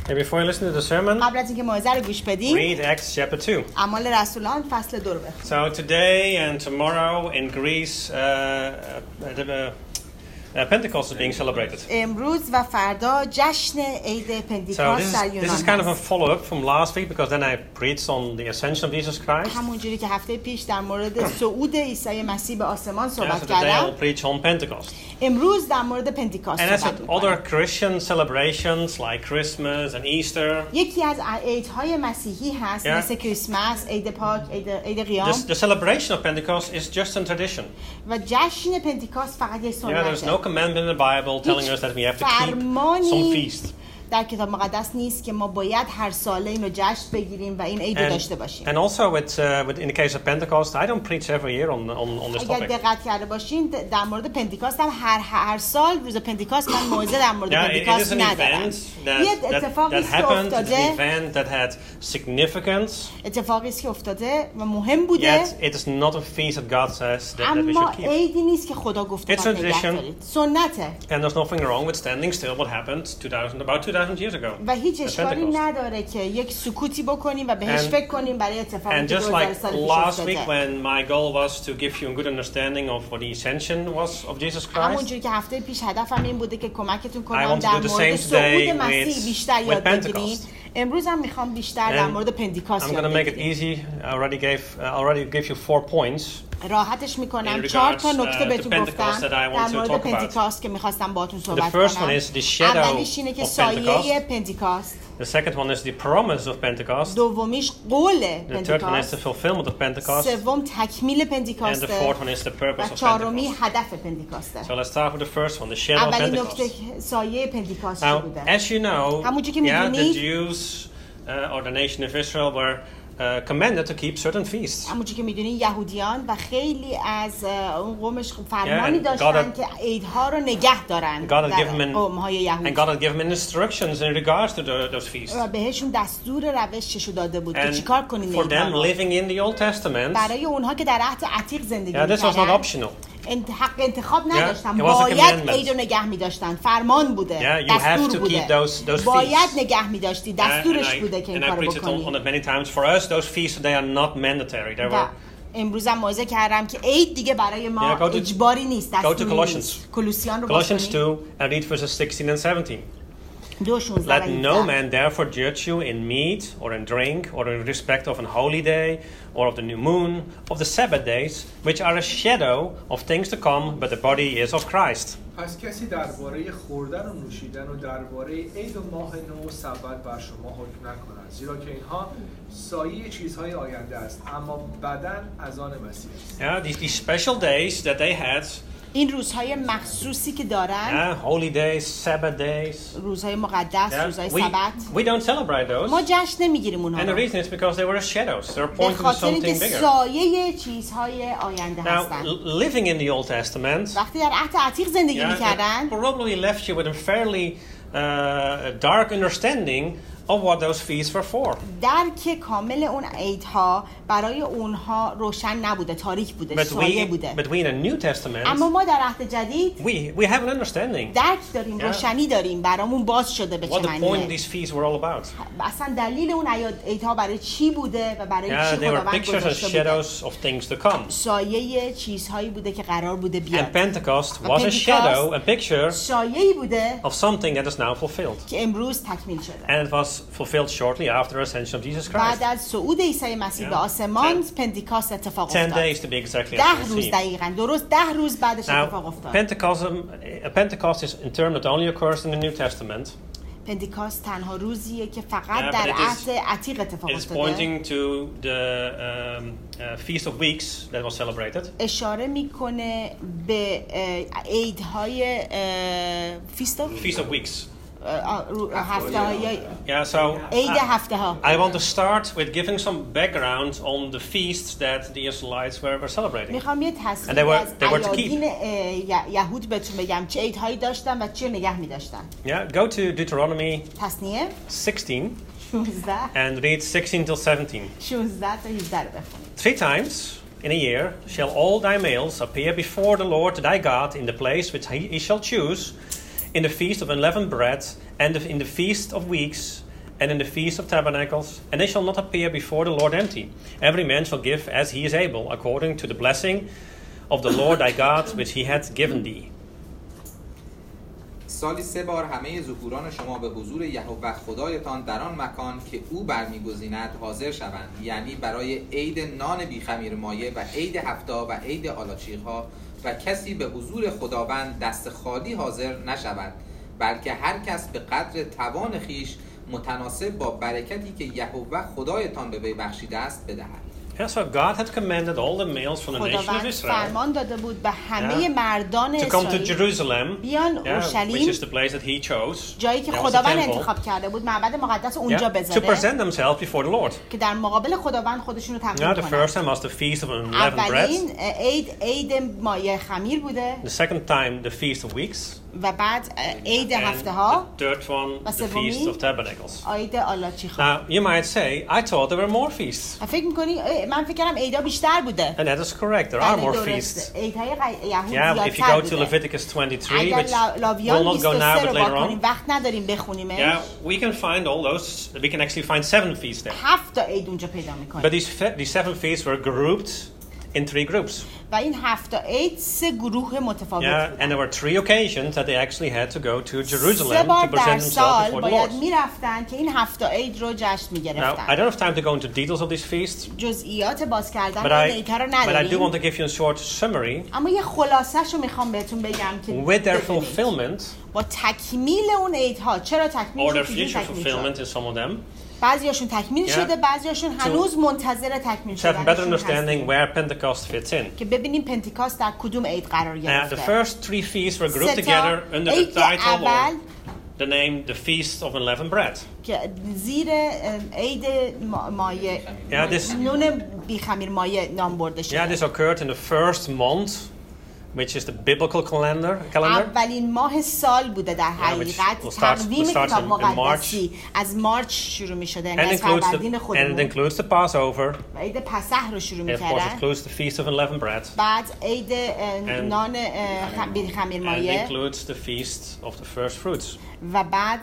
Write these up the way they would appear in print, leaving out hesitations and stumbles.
And before you listen to the sermon, قبل از اینکه موعظه رو گوش بدیم read Acts chapter 2. اعمال رسولان فصل 2 رو بخونیم. So today and tomorrow in Greece, Pentecost is being celebrated. امروز و فردا جشن عید So پنتیکوست در this یونان is kind of a هست. follow-up from last week because then I preached on the ascension of Jesus Christ. همونجوری که هفته پیش در مورد صعود عیسی مسیح به آسمان Yeah, so صحبت today I'll کردم، preach on Pentecost. امروز در مورد پنتیکوست And as صحبت with می‌کنم. other Christian celebrations like Christmas and Easter, یکی از عیدهای مسیحی هست Yeah. مثل کریسمس، عید پاک، عید قیام the celebration of Pentecost is just a tradition. و جشن پنتیکوست فقط یک Yeah, there's no سنته. commandment in the Bible telling us that we have to keep some feast. در کتاب مقدس نیست که ما باید هر ساله اینو جشن بگیریم و این عید رو داشته باشیم. And also with in the case of Pentecost, I don't preach every year on this اگر topic. دقت کرده باشین در مورد پنتیکوست هم هر سال روز پنتیکوست من موعظه در مورد Yeah, it is پنتیکوست an ندارم. event یه اتفاقی that است که happened. It's an افتاده، event that had significance. اتفاقی است که افتاده و مهم بوده، Yet it is not a feast that God says that we اما should keep. عیدی نیست که خدا گفته It's باید a نگه tradition. دارید. سنته And there's nothing wrong with standing still. What happened about 2,000 years ago? و هیچ at اشکالی Pentecost. نداره که یک سکوتی بکنیم و بهش And- فکر کنیم برای اتفاقی And که just 2000 like سال پیش last week افتاده. when my goal was to give you a good understanding of what the ascension was of Jesus Christ, همونجوری که هفته پیش هدفم این بوده که کمکتون I کنم want to در do the مورد same صعود today مسیح بیشتر with یاد Pentecost. بگیریم. امروز هم میخوام بیشتر در And مورد پنتیکوست I'm going یاد to make it بگیریم. easy. I already gave you 4 points. راحتش In میکنم regards, 4 تا نکته to بهتون Pentecost گفتم that I در want to مورد talk about. پنتیکوست که میخواستم باهاتون The صحبت first one کنم. is the shadow اولیش اینه که of سایه Pentecost. پنتیکوست. The second one is the promise of Pentecost. دومیش قول The third one is the پنتیکوست. fulfillment of Pentecost. سوم تکمیل And the پنتیکوسته fourth one is the purpose و of چهارمی Pentecost. هدف پنتیکوسته. So let's start with the first one, the shadow of اولین نکته Pentecost. سایه پنتیکوست چی Now, بوده؟ as you know, همونجور که the می‌دونید، Jews or the nation of Israel were commanded to keep certain feasts. همونجور که میدونین یهودیان و خیلی از اون قومش فرمانی and داشتن God که عیدها رو نگه دارن God had در given them- قوم‌های And یهودی God had given them instructions in regards to those feasts. و بهشون دستور روششو داده بود که And چیکار کنین for them عیدها رو. living in the Old Testament, برای اونها که در عهد عتیق زندگی this was not می‌کردن optional. حق انتخاب نداشتن، it was a باید commandment. عید رو نگه می‌داشتن، فرمان بوده، Yeah, you have دستور to بوده، keep those باید feasts. نگه می‌داشتی، And دستورش بوده که این I کارو preached it on بکنی. it many times. For us, those feasts, they are not mandatory. They و were امروز هم موعظه کردم که عید دیگه برای ما Yeah, go to- اجباری نیست، go to دستوری Colossians. نیست. کولوسیان رو Colossians باز 2 and read verses 16 and 17. 2:16 Let no man therefore judge you in meat or in drink or in respect of an holy day or of the new moon, of the Sabbath days, which are a shadow of things to come, but the body is of Christ. پس کسی درباره خوردن و نوشیدن و درباره عید و ماه نو و سبت بر شما حکم نکند، زیرا که اینها سایه چیزهای آینده است، اما بدن از آن مسیح است. Yeah, these special days that they had, این روزهای مخصوصی که دارن، holy days, Sabbath days, روزهای مقدس، روزهای سبت، we don't celebrate those. ما جشن نمیگیریم اونها And the رو. reason is because they were shadows. They're به pointing to خاطر اینکه something bigger. سایه چیزهای آینده Now, هستن. living in the Old Testament, وقتی در عهد عتیق زندگی it میکردن، probably left you with a fairly dark understanding of what those feasts were for. درک کامل اون عیدها برای اونها روشن نبوده، تاریک بوده، But سایه بوده. we in the New Testament, اما ما در عهد جدید we have an understanding درک داریم، Yeah. روشنی داریم، برامون باز شده به what چه the point of معنیه. these feasts were all about. اصلا دلیل اون عیدها برای چی بوده و برای Yeah, چی they were خداوند pictures and گذاشته بوده. shadows of things to come. سایه چیزهایی بوده که قرار بوده بیاد. And Pentecost و was a Pentecost shadow, a picture سایه‌ای بوده of something that is now fulfilled. که امروز تکمیل شده. And it was fulfilled shortly after the ascension of Jesus بعد Christ. از صعود عیسی مسیح Yeah. به آسمان پنتیکاست اتفاق 10 افتاد. days to be exactly 10 as we روز see. دقیقاً، درست 10 روز بعدش اتفاق Now, افتاد. Pentecost is in term that only occurs in the New Testament. پنتیکاست تنها روزیه که Yeah, فقط but در it is- عهد عتیق اتفاق It's افتاده. pointing to the Feast of Weeks that was celebrated. اشاره میکنه به عیدهای Feast of Weeks. هفته های Yeah, so عید هفته ها. I want to start with giving some background on the feasts that the Israelites were celebrating. میخوام یه And تصویر they از were to ایادین یهود بهتون بگم چه عیدهایی داشتن و چی رو نگه میداشتن. Yeah, go to Deuteronomy تصنیه 16 16 and read 16 till 17. 16 تا 18 رو بخونید. 3 times in a year shall all thy males appear before the Lord thy God in the place which he shall choose, in the feast of unleavened bread, and in the feast of weeks, and in the Feast of Tabernacles, and they shall not appear before the Lord empty. Every man shall give as he is able, according to the blessing of the Lord thy God, which he hath given thee. سالی 3 بار همه ظهوران شما به حضور یهوه خدایتان در آن مکان که او برمیگزیند حاضر شوند، یعنی برای عید نان بیخمیر مایه و عید هفتا و عید آلاچیق‌ها، و کسی به حضور خداوند دست خالی حاضر نشود، بلکه هر کس به قدر توان خیش متناسب با برکتی که یهوه خدایتان به وی بخشیده است بدهد. Yeah, so God had commanded all the males from the nation of خداوند Israel فرمان داده بود به همه مردان to come to اسرائیل Jerusalem, بیان which اورشلیم، is the place that he chose, جایی که that was the خداوند temple, انتخاب کرده بود معبد مقدس اونجا to بذاره present themselves before the Lord. که در مقابل خداوند خودشون رو Now, تقدیم the کنن. first time was the Feast of Unleavened Bread. اولین عید مایه خمیر بوده The second time, the Feast of Weeks. و بعد عید And هفته ها the third one, the سومی، Feast of Tabernacles. عید آلاچیق‌ها. Now, you might say, I thought there were more feasts. فکر می‌کنی من فکر کردم عیدا بیشتر بوده. And that is correct. There are more feasts. عیدهای یهود Yeah, if you زیادتر go to بوده. Leviticus 23, اگر which we'll لاویان not go now, 23 but رو later با کنیم on. وقت نداریم بخونیمش. Yeah, we can find all those. We can actually find 7 feasts there. 7 تا عید اونجا پیدا But می‌کنیم. these 7 feasts were grouped in 3 groups. و این 7 تا عید 3 گروه متفاوت Yeah, and there بودن. were 3 occasions that they actually had to go to 3 Jerusalem بار to در present themselves سال before the باید Lord. میرفتن که این 7 تا عید رو جشن Now, I میگرفتن. don't have time to go into details of these feasts, جزئیات باز کردن but این عیدها رو I do want نداریم. to give you a short summary اما یه خلاصه‌شو میخوام بهتون بگم که with their بدونید. fulfillment با تکمیل اون عیدها چرا or تکمیل their شد؟ future fulfillment in some of them, بعضیاشون تکمیل Yeah. شده، بعضیاشون هنوز منتظر تکمیل to have a better شدنشون understanding هستیم. where Pentecost fits in. که ببینیم پنتیکاست در کدوم عید قرار The گرفته. first 3 feasts were grouped سه تا together under the عید title اول or the name, the Feast of Unleavened Bread. که زیر عید مایه Yeah, this- نون بیخمیر مایه نام برده Yeah, شده. this occurred in the first month, which is the biblical calendar. اولین ماه سال بوده در حقیقت. which starts تقویم کتاب in مقدسی از مارچ شروع می شده، And یعنی از includes فروردین and it خودمون. includes the Passover. و عید پسح رو شروع And می of course, it کردن. includes the Feast of Unleavened Bread. بعد عید نان خمیر And it مایه includes the Feast of the First Fruits. و بعد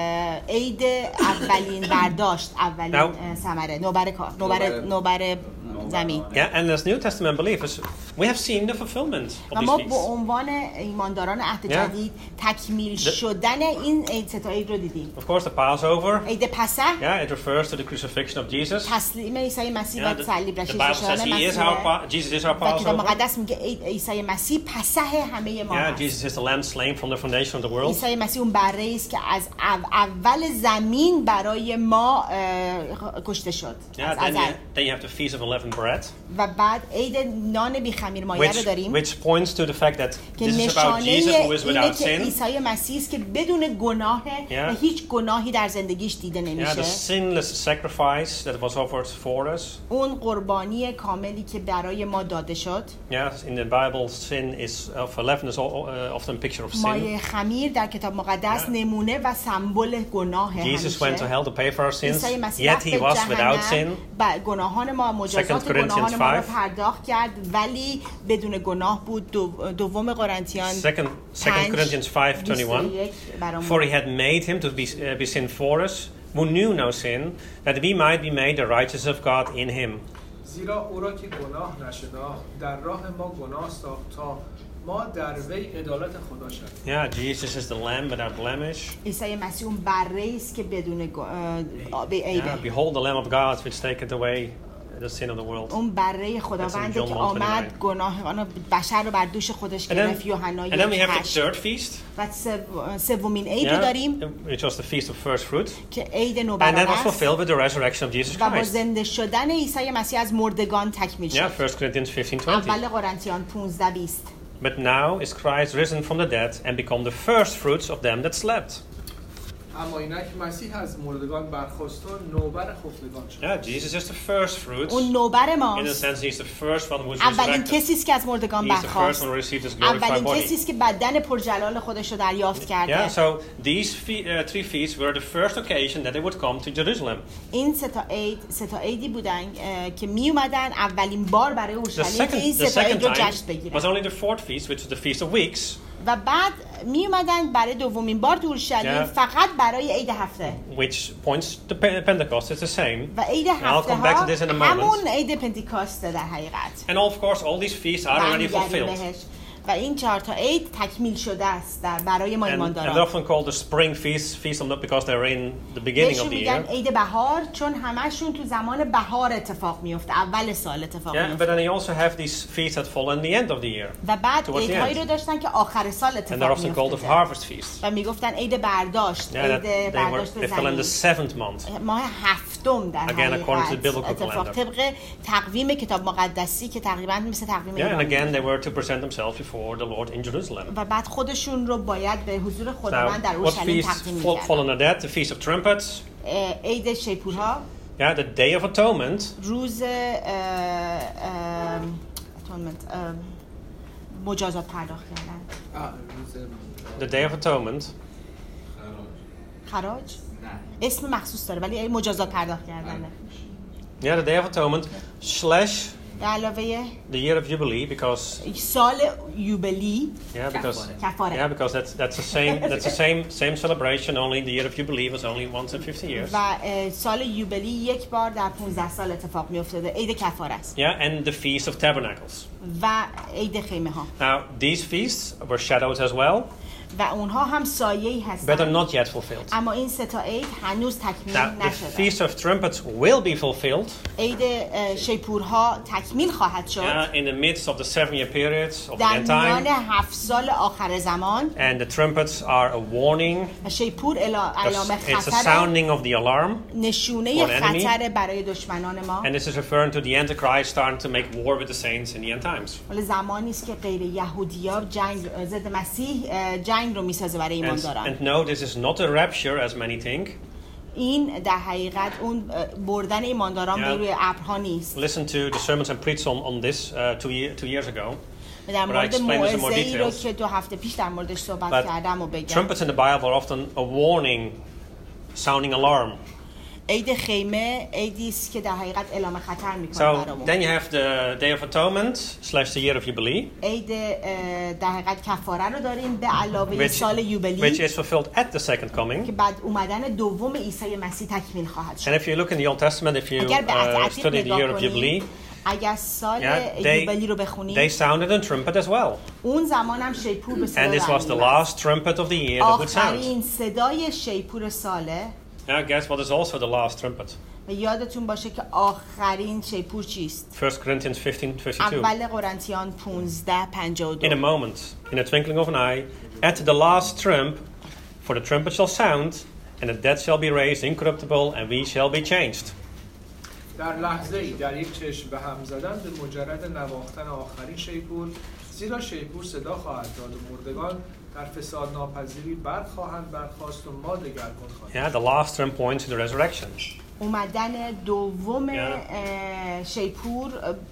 عید اولین برداشت، اولین ثمره، نوبر کار، نوبر زمین. Yeah, and as New Testament believers, we have seen the fulfillment of و these ما به feasts. عنوان ایمانداران عهد جدید تکمیل شدن این عید سه تا عید رو دیدیم. Of course, the Passover. عید پسح Yeah, it refers to the crucifixion of Jesus. تسلیم عیسی مسیح Yeah, و صلیب the رشید Bible says شدن he is مسیح Jesus is our و کتاب Passover. مقدس میگه عیسی مسیح پسح همه ما Yeah, هست. Jesus is the lamb slain from the foundation of the world. عیسی مسیح اون بره است که از اول زمین برای ما کشته شد. Yeah, از then ازل. then you have the Feast of Unleavened Bread, و بعد عید نان بیخمیر مایه رو داریم which points to the fact that که this is about نشانه Jesus who is اینه without که sin. عیسی مسیح است که بدون گناهه و Yeah. هیچ گناهی در زندگیش دیده Yeah, the نمیشه. sinless sacrifice that was offered for us. اون قربانی کاملی که برای ما داده شد. Yeah, in the Bible, sin is of leaven is often a picture of sin. مایه خمیر در کتاب مقدس Yeah. نمونه و سمبل گناه Jesus went to همیشه. hell to pay for our sins, عیسی مسیح yet رفت he به was without sin. جهنم و گناهان ما، مجازات 2 Corinthians گناهان ما رو 5. پرداخت کرد ولی بدون گناه بود. دوم قرنتیان 2 Corinthians 5:21. For he had made him to be sin for us, who knew no sin, that we might be made the righteousness of God in him. زیرا او را که گناه نشناخت در راه ما گناه ساخت تا ما در وی عدالت خدا شویم. Yeah, Jesus is the lamb without blemish. عیسی مسیح اون بره است که بدون عیبه. Yeah, behold the lamb of God which taketh away the sin of the world. اون بره خداونده که آمد گناهان بشر رو بر دوش خودش گرفت. یوحنا 1:8. And then we have the third feast. و سومین عید رو داریم which was the feast of first fruit. که عید And نوبران that was است fulfilled with the resurrection of Jesus و با Christ. زنده شدن عیسی مسیح از مردگان تکمیل Yeah, شد. 1 Corinthians 15:20. اول قرنتیان 15:20. But now is Christ risen from the dead and become the first fruits of them that slept. اما اینک مسیح از مردگان برخاست و نوبر خفتگان شد. Yeah, Jesus is the first fruits. اون نوبر In a ماست. sense, he's the first one who was اولین resurrected. کسی است که از مردگان He's the first برخاست. one who received his glorified اولین کسی body. است که بدن پرجلال خودش رو دریافت Yeah, کرده. so these 3 feasts were the first occasion that they would come to Jerusalem. این سه تا عیدی بودن که می اومدن اولین بار برای The اورشلیم که این second سه تا عید رو time جشن was بگیرن. only the 4th feast, which was the Feast of Weeks. و بعد می اومدن برای دومین بار تو اورشلیم Yeah. فقط برای عید هفته which points to Pentecost. It's the same. و عید And I'll هفته come back ها to this in a همون moment. عید پنتیکاسته در حقیقت. And of course, all these feasts are already برمیگردیم fulfilled. بهش. و این 4 تا عید تکمیل شده است برای ما And they're ایمانداران. often called the spring feast not because they're in the beginning بهشون of the میگن year. عید بهار چون همشون تو زمان بهار اتفاق میفته، اول سال اتفاق Yeah, but میفته. then you also have these feasts that fall in the end of the year. و بعد towards the عیدهایی end. رو داشتن که آخر سال And they're اتفاق often called the میفته harvest feasts. و میگفتن عید برداشت، Yeah, عید they برداشت fell in the زمین، 7th month. ماه هفتم در Again, according to the حقیقت biblical اتفاق calendar. طبق تقویم کتاب مقدسی که تقریبا مثل تقویم Yeah, and ایرانی. again, they were to present themselves before the Lord in Jerusalem. و بعد خودشون رو باید به حضور Now, خداوند در what اورشلیم feasts تقدیم fall می‌کردن. under that? The Feast of Trumpets. عید شیپورها، Yeah, the Day of Atonement. روز مجازات پرداخت کردن، The Day of Atonement. خراج نه. اسم مخصوص داره ولی مجازات پرداخت کردنه. Yeah, the Day of Atonement / به علاوه the Year of Jubilee because سال یوبلی yeah because that's the same celebration. Only the Year of Jubilee was only once in 50 years. و سال یوبلی یک بار در 15 سال اتفاق میافتاده، عید کفاره است. Yeah, and the Feast of Tabernacles. و عید خیمه ها. Now these feasts were shadows as well, و اونها هم سایه‌ای but are هستند. not yet fulfilled. اما این سه تا عید هنوز تکمیل Now the نشده. Feast of Trumpets will be fulfilled عید شیپورها تکمیل خواهد شد in the midst of the 7-year periods of the در end میان time. 7 سال آخر زمان. And the trumpets are a warning. شیپور علامه It's a خطر، sounding of the alarm. نشونه for an enemy. خطر برای دشمنان ما. And this is referring to the Antichrist starting to make war with the saints in the end times. ولی زمانی است که غیر یهودی‌ها جنگ ضد مسیح جنگ رو میسازه برای ایمانداران. And no, this is not a rapture as many think. این در حقیقت اون بردن ایمانداران به Yeah. روی ابرها نیست. Listen to the sermons I preached on this 2 years ago. و در But I مورد explained this in more موعظه‌ای رو details. که 2 هفته پیش در موردش صحبت But کردم و بگم. trumpets in the Bible are often a warning, sounding alarm. عید خیمه عیدی است که در حقیقت اعلام خطر میکنه So برامون. then you have the Day of Atonement / the Year of Jubilee, عید در حقیقت کفاره رو داریم به علاوه سال which یوبلی is fulfilled at the second که coming. بعد اومدن دوم عیسی مسیح تکمیل خواهد شد. And if you look in the Old Testament, if you اگر به عتیق study the Year نگاه of کنیم، Jubilee, اگر سال yeah, یوبلی رو they بخونیم، sounded a trumpet as well. اون زمان هم شیپور به صدا And this was the درمی‌آمد. last trumpet of the year that would sound. آخرین صدای شیپور ساله. Now guess what is also the last trumpet? و یادتون باشه که آخرین شیپور چیست؟ 1 Corinthians 15:52. اول قرنتیان 15:52. In a moment, in a twinkling of an eye, at the last trump, for the trumpet shall sound, and the dead shall be raised incorruptible, and we shall be changed. در لحظه ای در یک چشم به هم زدن به مجرد نواختن آخرین شیپور، زیرا شیپور صدا خواهد داد و مردگان در فساد ناپذیری برخواهند برخاست و ما دگرگون خواهیم. Yeah, the last trump points to the resurrection. اومدن دوم Yeah. شیپور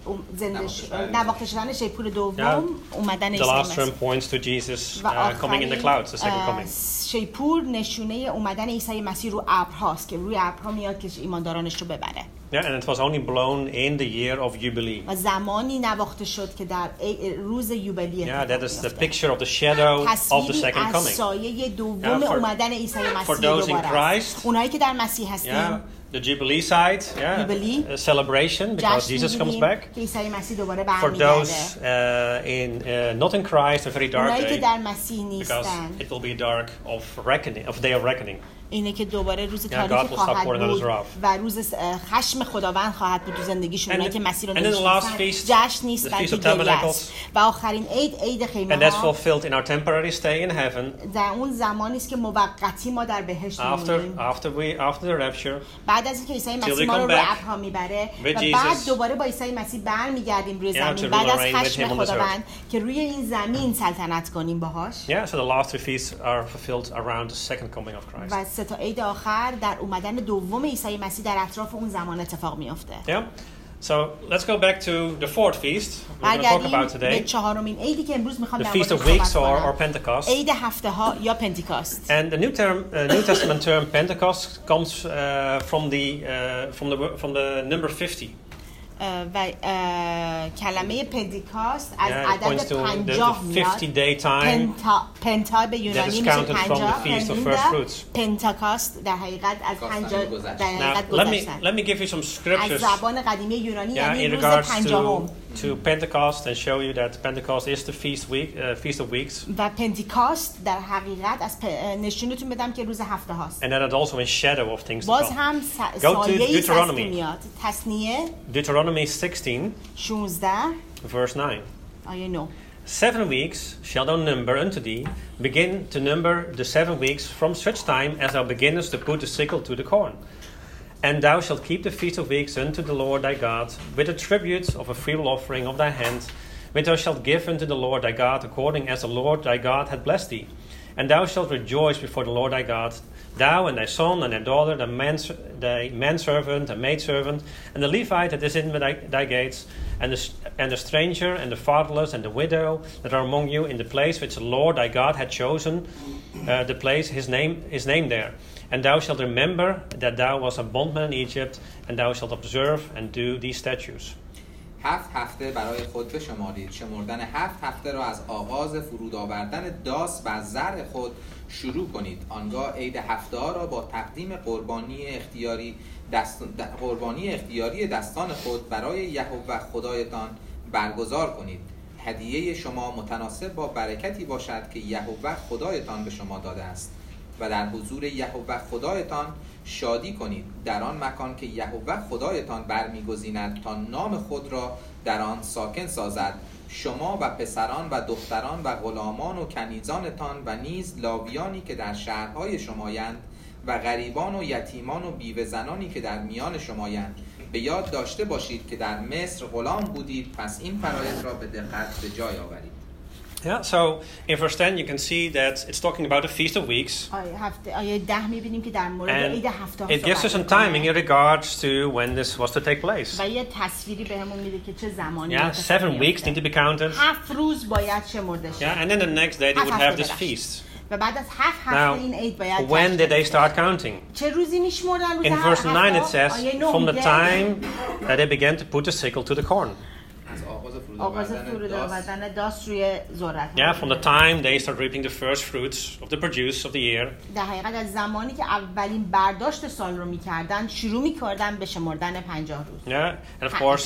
نواخته شدن شیپور دوم، اومدن The عیسی last مسیح trump points to Jesus و coming in the clouds, the second coming. شیپور نشونه اومدن عیسی مسیح رو ابرهاست که روی ابرها میاد که ایماندارانش رو ببره. Yeah, and it was only blown in the year of Jubilee. و زمانی نواخته شد که در روز یوبلی Yeah, that is the اتفاق picture of the shadow of the تصویری second از coming. سایه دوم Yeah, for- اومدن عیسی for مسیح those in دوباره. Christ, اونایی که در مسیح هستیم، Yeah, the Jubilee side, yeah, Jubilee. a celebration because جشن Jesus comes می‌گیریم back. که عیسی مسیح دوباره For برمیگرده. those not in Christ, a very dark اونایی که day در مسیح because نیستن، it will be a dark of reckoning, of day of reckoning. اینه که دوباره روز God تاریخی will stop خواهد pouring out بود his wrath. و روز خشم خداوند خواهد بود تو زندگیشون. And اونایی که مسیح رو then the last نمی‌شناسن، feast, جشن نیست the بلکه Feast of گریه Tabernacles. است. و آخرین عید And خیمه that's ها fulfilled in our temporary stay in heaven در اون زمانی است که موقتی ما در بهشت می‌مونیم. after the rapture. بعد از اینکه عیسی Till مسیح we ما رو come روی back ابرها میبره with و بعد Jesus. دوباره با عیسی مسیح برمیگردیم روی Yeah, زمین to بعد rule از and reign with خشم him on this خداوند که روی این زمین سلطنت کنیم باهاش. Yeah, so the last two feasts are fulfilled around the second coming of Christ. و سه تا عید آخر در اومدن دوم عیسی مسیح در اطراف اون زمان اتفاق میفته. Yeah. So let's go back to the fourth feast we're going to talk برگردیم about به today. چهارمین عیدی که امروز میخوام The در Feast موردش of Weeks صحبت or کنم. Pentecost. عید هفته ها یا پنتیکاست. And the New Testament term Pentecost comes from the number 50. و کلمه پنتیکاست از Yeah, it points عدد to 50 the میاد. 50-day time پنتا به that یونانی is میشه counted from the 50 Feast of First Fruits. پنتاکاست در حقیقت از 50 گذشتن. در Now, حقیقت let گذشتن. me give you some از scriptures زبان قدیمی یونانی in یعنی روز regards 50 to Pentecost and show you that Pentecost is the Feast of Weeks, و پنتیکاست در حقیقت از نشونتون بدم که روز هفته هاست. and that it also is shadow of things to باز come. هم Go to سایه ای Deuteronomy. میاد. تصنیه Deuteronomy 16, 16 verse 9. آیه 9. 7 weeks shall thou number unto thee, begin to number the 7 weeks from such time as thou beginnest to put the sickle to the corn. And thou shalt keep the feast of weeks unto the Lord thy God, with the tribute of a freewill offering of thy hand, which thou shalt give unto the Lord thy God, according as the Lord thy God hath blessed thee. And thou shalt rejoice before the Lord thy God, thou and thy son and thy daughter, thy manservant and maidservant, and the Levite that is in thy gates, and the stranger and the fatherless and the widow that are among you in the place which the Lord thy God had chosen, the place his name there. And thou shalt remember that thou wast a bondman in Egypt, and thou shalt observe and do these statutes. 7 هفته برای خود بشمارید. شمردن 7 هفته را از آغاز فرود آوردن داس و زرع خود شروع کنید. آنگاه عید هفته ها را با تقدیم قربانی اختیاری دستان خود برای یهوه خدایتان برگزار کنید. هدیه شما متناسب با برکتی باشد که یهوه خدایتان به شما داده است و در حضور یهوه خدایتان شادی کنید در آن مکان که یهوه خدایتان برمیگزیند تا نام خود را در آن ساکن سازد. شما و پسران و دختران و غلامان و کنیزانتان و نیز لاویانی که در شهرهای شمایند و غریبان و یتیمان و بیوه زنانی که در میان شمایند، به یاد داشته باشید که در مصر غلام بودید، پس این فرایض را به دقت به جای آورید. Yeah, so in verse 10 you can see that it's talking about the Feast of Weeks. آیه 10 می‌بینیم که در مورد عید هفته ها It gives us some timing in regards to when this was to take place. و یه تصویری بهمون میده که چه زمانی. Yeah, 7 weeks need to be counted. 7 روز باید شمرده شه. Yeah, and then the next day they would have this feast. و بعد از 7 هفته Now, این عید باید. when did they start counting? چه روزی میشمردن روز In verse 9 it says, آیه 9 from the میگه time that they began to put the sickle to the corn. آغاز فرود آوردن داس روی ذرت. Yeah, from the time they start reaping the first fruits of the produce of the year. در حقیقت از زمانی که eولین برداشت سال رو می‌کردن شروع می‌کردن به شمردن 50 روز. Yeah,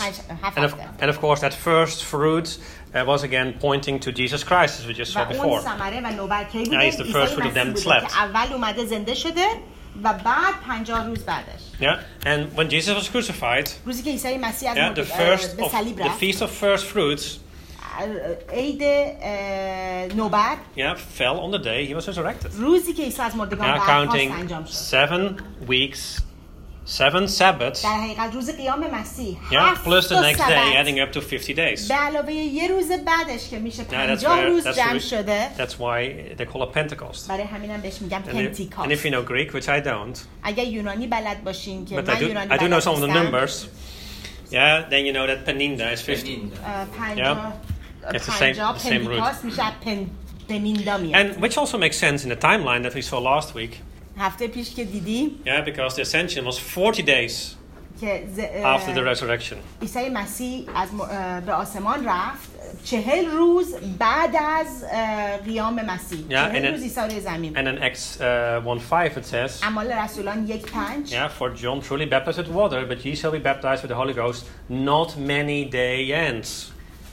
and of course that first fruit was again pointing to Jesus Christ, as we just saw before. اون ثمره و نوبت کی بوده؟ He's the first fruit of them that slept. که اول اومده زنده شده و بعد 50 روز بعدش. Yeah, and when Jesus was crucified, روزی که عیسی مسیح yeah, به صلیب the رفت، feast of first fruits, عید نوبت، yeah, fell on the day he was resurrected. روزی که عیسی از مردگان Now برخاست counting انجام شد. 7 weeks, 7 Sabbaths, در حقیقت روز قیام مسیح yeah, plus the next day, سبت adding up to 50 days. به علاوه یه روز بعدش که میشه Yeah, 50 روز جمع شده. That's why they call it Pentecost. برای همینم بهش میگم And if پنتیکاست. you know Greek, which I don't, اگر یونانی بلد باشین که but من یونانی I do know بلد some of the نیستم، numbers. Yeah, then you know that Peninda is 50. It's the same root. پنتیکاست میشه پنیندا میاد. And which also makes sense in the timeline that we saw last week. هفته پیش که دیدیم Yeah, because the ascension was 40 days که after the resurrection. عیسی مسیح به آسمان رفت 40 روز بعد از قیام مسیح. 40 روز عیسی روی زمین. And in Acts 1:5 it says, اعمال رسولان 1:5. Yeah, for John truly baptized with water, but ye shall be baptized with the Holy Ghost not many day ends.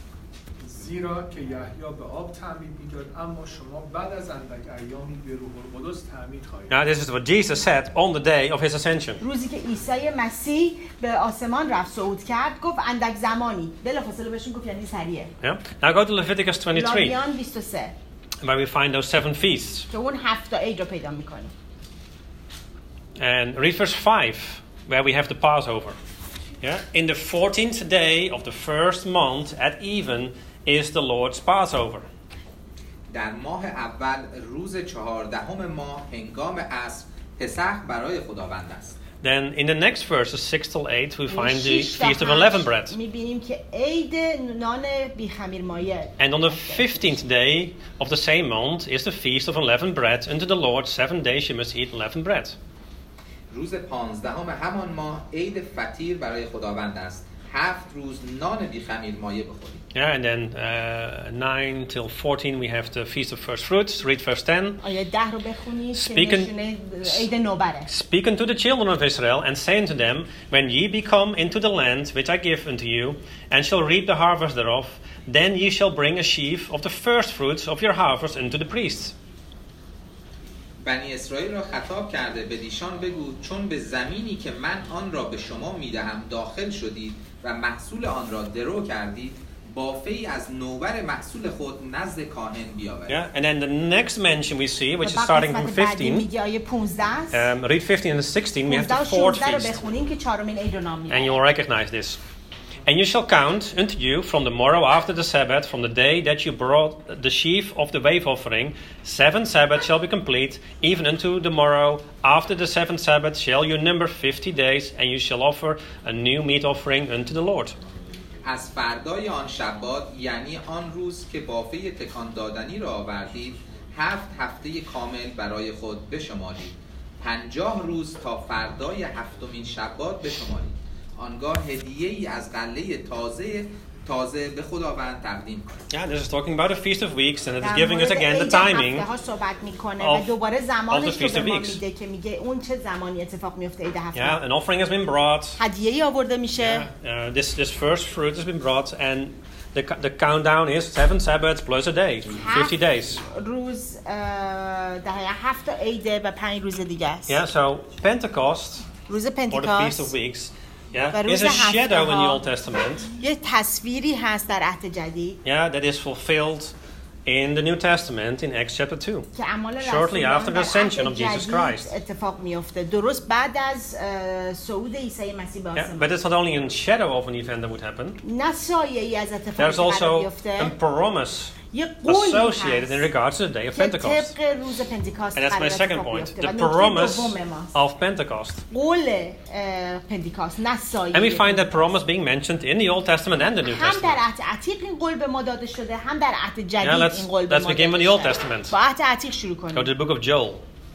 زیرا که یحیی به آب تعمید می‌داد، اما شما بعد از اندک ایامی به روح القدس تعمید خواهید. Now this is what Jesus said on the day of his ascension. روزی که عیسی مسیح به آسمان رفت صعود کرد گفت اندک زمانی. بلافاصله بهشون گفت یعنی سریع. Yeah. Now go to Leviticus 23. لاویان 23. Where we find those 7 feasts. که اون 7 تا عید رو پیدا می‌کنیم. And read verse 5 where we have the Passover. Yeah. In the 14th day of the first month at even is the Lord's Passover. در ماه اول روز 14 ماه هنگام عصر پسح برای خداوند است. Then in the next verses 6 till 8 we find the Feast of Unleavened Bread. می‌بینیم که عید نان بی خمیر مایه. And on the 15th day of the same month is the Feast of Unleavened Bread. Unto the Lord 7 days you must eat unleavened bread. روز 15 همان ماه عید فطیر برای خداوند است. 7 روز نان بیخمیر مایه بخورید. Yeah, and then 9 till 14 we have the Feast of First Fruits. Read verse 10. Speak unto the children of Israel, and say unto them, when ye be come into the land which I give unto you, and shall reap the harvest thereof, then ye shall bring a sheaf of the first fruits of your harvest unto the priests. بنی اسرائیل را خطاب کرده بدیشان بگو چون به زمینی که من آن را به شما میدهم داخل شدید و محصول آن را درو کردید بافه‌ای از نوبر محصول خود نزد کاهن بیاورید. Yeah, and then the next mention we see, which is starting from 15. Read 15 and 16. We have the fourth feast. And you will recognize this. And you shall count unto you from the morrow after the Sabbath, from the day that you brought the sheaf of the wave offering, 7 Sabbaths shall be complete, even unto the morrow after the 7th Sabbath shall you number 50 days, and you shall offer a new meat offering unto the Lord. از فردای آن شبات یعنی آن روز که بافه تکان دادنی را آوردید 7 هفته کامل برای خود بشمارید 50 روز تا فردای 7مین شبات بشمارید آنگاه هدیه‌ای از غله تازه به خداوند تقدیم کنید. Yeah, this is talking about a feast of weeks, and it is giving us again the timing of the feast of weeks. Yeah, an offering has been brought. This first fruit has been brought, and the countdown is 7 Sabbaths plus a day, 50 days. Yeah, so Pentecost, or the feast of weeks. Yeah, is a shadow in the Old Testament. Yeah, that is fulfilled in the New Testament in Acts chapter 2. Shortly after the ascension of Jesus Christ. Yeah, but it's not only a shadow of an event that would happen. There's also a promise associated in regards to the day of Pentecost. And that's my second point, the promise of Pentecost. And we find that promise being mentioned in the Old Testament and the New Testament. Yeah, let's begin with the Old Testament. Go to the book of Joel.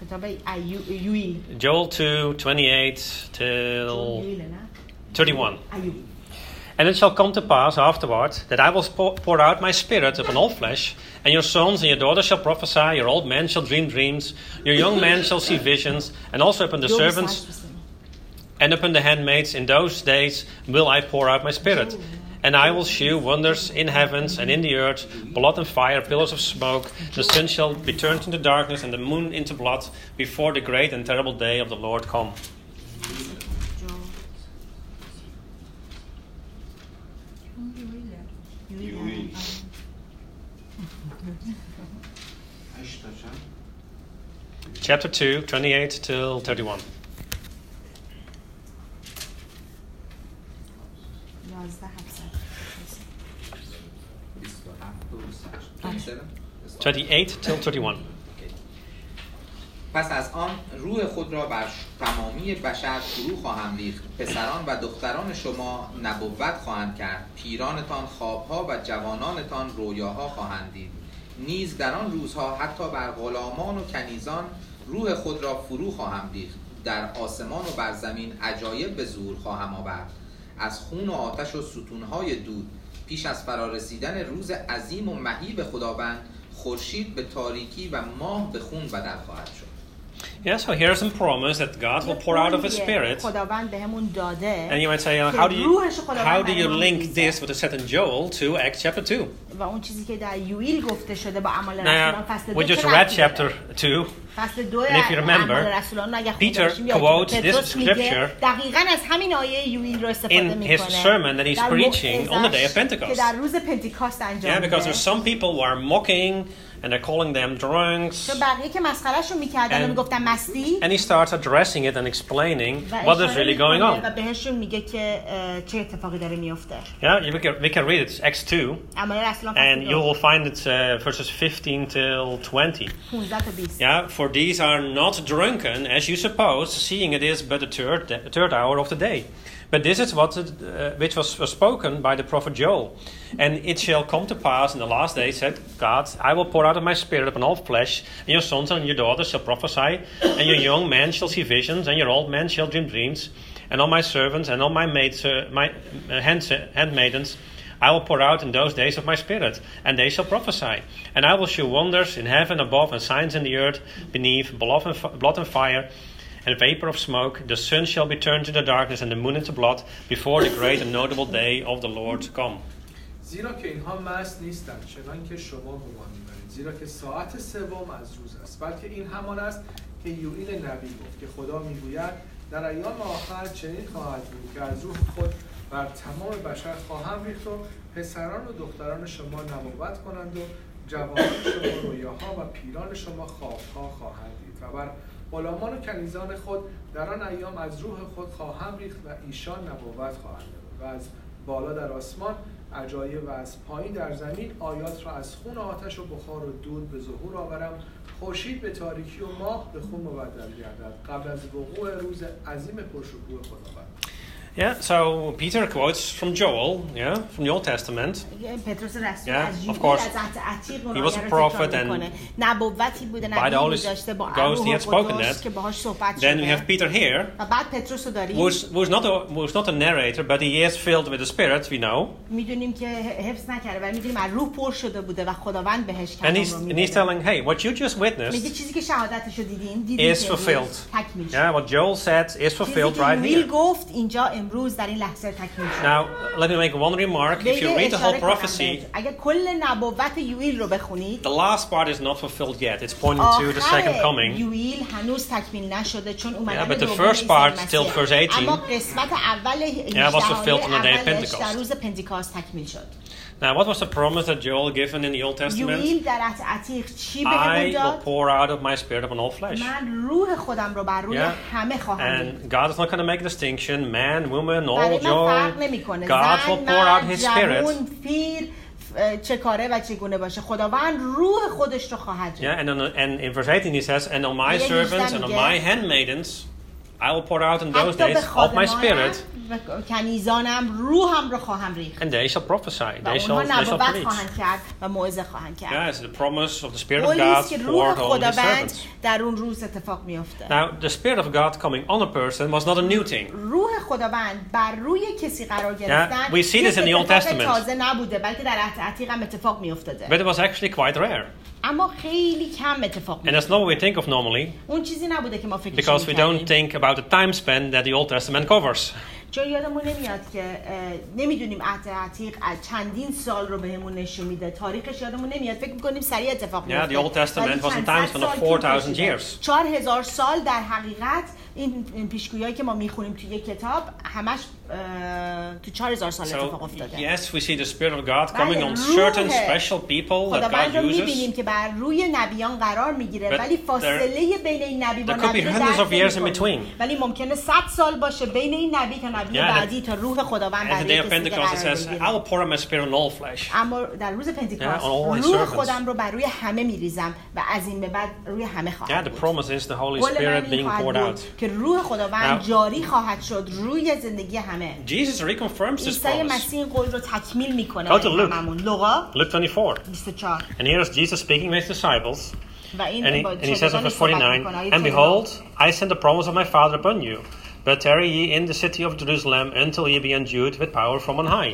Joel 2, 28 till 31. And it shall come to pass afterward that I will pour out my spirit upon all flesh, and your sons and your daughters shall prophesy, your old men shall dream dreams, your young men shall see visions, and also upon the servants and upon the handmaids in those days will I pour out my spirit. And I will shew wonders in heavens and in the earth, blood and fire, pillars of smoke. The sun shall be turned into darkness and the moon into blood before the great and terrible day of the Lord come. Chapter 2, 28 till 31. till 31. پس از آن روح خود را بر تمامی بشر فرو خواهم ریخت پسران و دختران شما نبوت خواهند کرد پیرانتان خوابها و جوانانتان رویاها خواهند دید نیز در آن روزها حتی بر غلامان و کنیزان روح خود را فرو خواهم ریخت در آسمان و بر زمین عجایب به ظهور خواهم آورد از خون و آتش و ستونهای دود پیش از فرارسیدن روز عظیم و مهیب خداوند خورشید به تاریکی و ماه به خون بدل خواهد شد. Yeah, so here's some promise that God will pour out of His Spirit. And you might say, how do you link this what is said in Joel to Acts chapter 2? Now, we just read chapter 2. And if you remember, Peter quotes this scripture in his sermon that he's preaching on the day of Pentecost. Yeah, because there's some people who are mocking and they're calling them drunks. And he starts addressing it and explaining what is really going on. Yeah, we can read it, Acts 2, and you will find it verses 15 till 20. Yeah, for these are not drunken, as you suppose, seeing it is but the third hour of the day. But this is what which was spoken by the prophet Joel. And it shall come to pass in the last days, said God, I will pour out of my Spirit upon all flesh, and your sons and your daughters shall prophesy, and your young men shall see visions, and your old men shall dream dreams, and on my servants and on my handmaidens I will pour out in those days of my Spirit, and they shall prophesy. And I will shew wonders in heaven above, and signs in the earth beneath, blood and fire, and vapor of smoke. The sun shall be turned to the darkness, and the moon into blood, before the great and notable day of the Lord come. زیرا که اینها مست نیستند چنان که شما گمان می‌کنید، زیرا که ساعت سوم از روز است، بلکه این همان است که یوئیل نبی گفت که خدا میگوید در ایام آخر چنین خواهد بود که از روح خود بر تمام بشر خواهم ریخت و پسران و دختران شما نبوت کنند و جوانان شما رویاها و پیران شما خوابها خواهند دید و بر غلامان و کنیزان خود در آن ایام از روح خود خواهم ریخت و ایشان نبوت خواهند داد و از بالا در آسمان عجایب و از پایین در زمین آیات را از خون آتش و بخار و دود به ظهور آورم. خورشید به تاریکی و ماه به خون مبدل گردد قبل از وقوع روز عظیم پرشکوه خداوند. Yeah, so Peter quotes from Joel, from the Old Testament. Yeah, of course, he was a prophet, and by the Holy Ghost he had spoken that. Then we have Peter here, who's not a narrator, but he is filled with the Spirit, we know. And he's telling, hey, what you just witnessed is fulfilled. Yeah, what Joel said is fulfilled right here. Now, let me make one remark. If you read the whole prophecy, the last part is not fulfilled yet. It's pointing to the second coming. Yeah, but the first part, till verse 18, was fulfilled on the day of Pentecost. Now, what was the promise that Joel given in the Old Testament? I will pour out of my Spirit upon all flesh. And God is not going to make a distinction, man, woman, old, young. God will pour out His Spirit. Yeah, and in verse 18 he says, and on my servants and on my handmaidens I will pour out in those days of my Spirit, and they shall prophesy, they shall preach. Yeah, it's the promise of the Spirit of God poured on His servants. Now, the Spirit of God coming on a person was not a new thing. Yeah, we see this in the Old Testament, but it was actually quite rare. And that's not what we think of normally, because we don't think about the time span that the Old Testament covers. چون یادمون نمیاد که نمیدونیم عهد عتیق چندین سال رو بهمون نشون میده، تاریخش یادمون نمیاد، فکر میکنیم سریع اتفاق میفته. Yeah, the Old Testament was a time span of 4,000 years. 4000 سال در حقیقت این پیشگویی‌هایی که ما میخونیم توی کتاب همش تو 4000 سال اتفاق افتاده. Yes, we see the Spirit of God coming on certain special people that God uses. می‌بینیم که بر روی نبیان قرار میگیره، ولی فاصله بین این نبی با نبی ولی ممکنه 100 سال باشه بین این نبی که نبی بعدی تا روح خداوند بر روی کسی قرار بگیره. I will pour out my Spirit on all flesh. اما در روز پنتکوست روح خودم رو بر روی همه میریزم و از این به بعد روی همه خواهم بود. Yeah, the promise is the Holy Spirit being poured out. که روح خداوند جاری خواهد شد روی زندگی همه. Jesus reconfirms this promise. عیسی مسیح این قول رو تکمیل میکنه. Go to Luke 24. 24. And here is Jesus speaking with his disciples. And he says in verse 49, and behold, I send the promise of my Father upon you, but tarry ye in the city of Jerusalem until ye be endued with power from on high.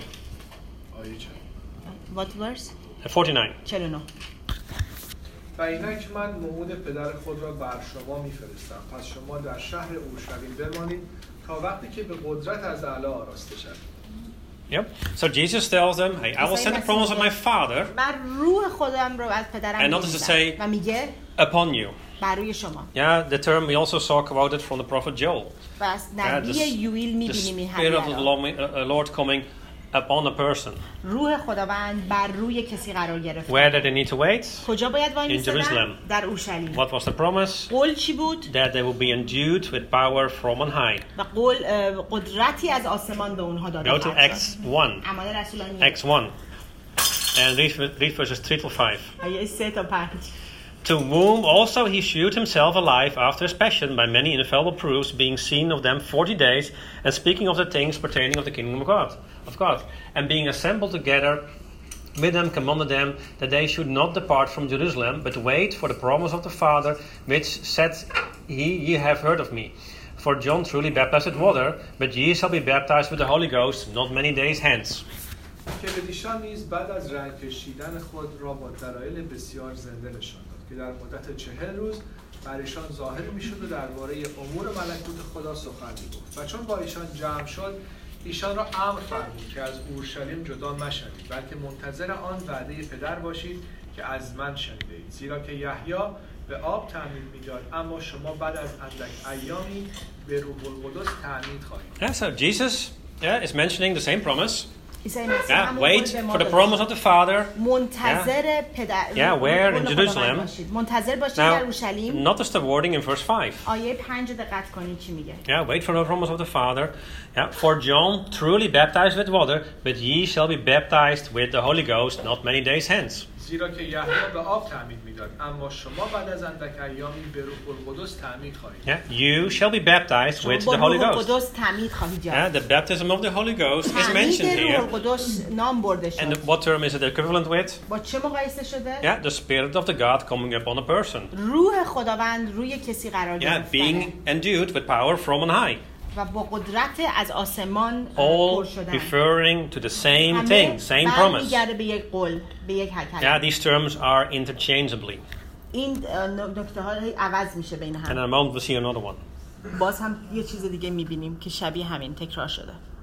What verse? 49. 49. و اینک من موعود پدر خود را بر شما میفرستم، پس شما در شهر اورشلیم بمانید تا وقتی که به قدرت از اعلی آراسته شوید. Yep. So Jesus tells them, hey, I will send the promise of my Father, and not to say, upon you. Yeah, the term we also saw quoted from the prophet Joel. Yeah, the Spirit of the Lord coming upon a person. Where did they need to wait? In Jerusalem. What was the promise? That they will be endued with power from on high. Go to Acts 1. Acts 1. And read verses 3 to 5. To whom also he shewed himself alive after his passion by many infallible proofs, being seen of them 40 days, and speaking of the things pertaining of the kingdom of God. And being assembled together with them commanded them that they should not depart from Jerusalem, but wait for the promise of the Father, which said ye have heard of me. For John truly baptized with water, but ye shall be baptized with the Holy Ghost not many days hence. که به ایشان نیز بعد از رنج کشیدن خود را با دلایل بسیار زنده نشان داد که در مدت 40 روز بر ایشان ظاهر میشد و درباره امور ملکوت خدا سخن میگفت و چون با ایشان جمع شد ایشان را امر فرمود که از اورشلیم جدا مشوید بلکه منتظر آن وعده پدر باشید که از من شنیدید زیرا که یحیی به آب تعمید میداد اما شما بعد از اندک ایامی به روح القدس تعمید خواهید. So Jesus is mentioning the same promise. Wait for the promise of the Father. منتظر پدر. Where in Jerusalem. منتظر باشید در اورشلیم. Notice the wording in verse 5. آیه 5 دقت کنید چی میگه. Wait for the promise of the Father. For John truly baptized with water, but ye shall be baptized with the Holy Ghost not many days hence. زیرا که یحیی به آب تعمید میداد اما شما بعد از اندک ایامی به روح القدس تعمید خواهید. You shall be baptized with the Holy Ghost. تعمید خواهید یافت. The baptism of the Holy Ghost is mentioned here. نام برده شد. And what term is it equivalent with? با چه مقایسه شده؟ The Spirit of the God coming upon a person. روح خداوند روی کسی قرار گرفته. Being endued with power from on high. و با قدرت از آسمان پر شدن. All referring to the same thing, same promise. برمیگرده به یک قول، به یک کلمه. These terms are interchangeably. این نکته ها عوض میشه بین هم. And in a moment we'll see another one. باز هم یه چیز دیگه میبینیم که شبیه همین تکرار شده.